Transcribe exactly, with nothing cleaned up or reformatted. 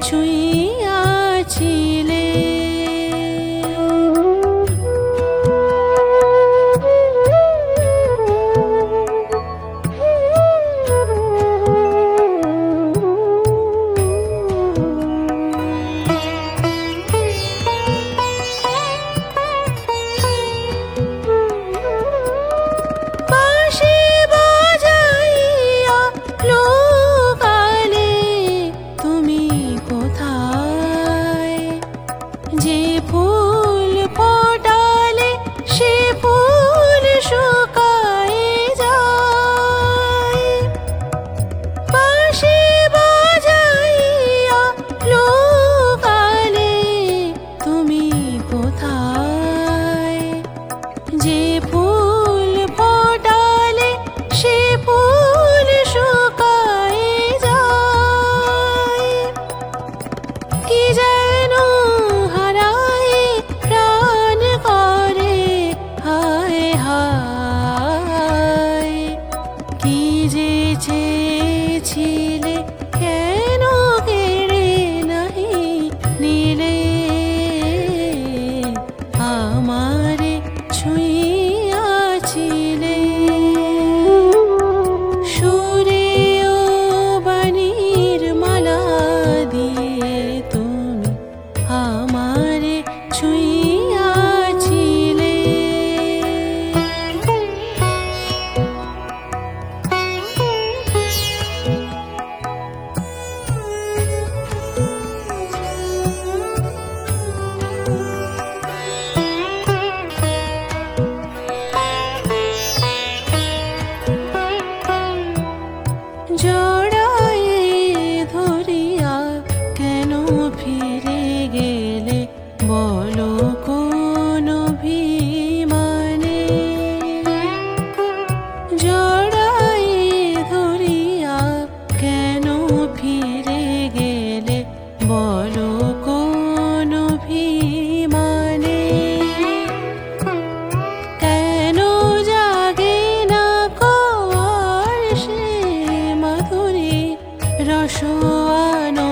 ছুঁইয়াছিলে। যে ফুল ফোটালে সে ফুল শুকায়ে যায়, বাঁশি বাজাইয়া লোকালে তুমি কোথায়? যে ফুল ফোটালে সে ফুল শুকায়ে যায়, কি যেন কি যে চেয়েছিলে কেন কেড়ে নাহি নিলে, আমারে ছুঁইয়াছিলে। সুরে ও বাণীর মালা দিয়ে তুমি আমারে ছুঁইয়াছিলে। জড়ায়ে ধরিয়া কেন ফিরে গেলে বলো কোন অভিমানে? জড়ায়ে ধরিয়া কেন ফিরে গেলে বলো কোন অভিমানে? কেন জাগে না কো আর সে মাধুরী রস আনো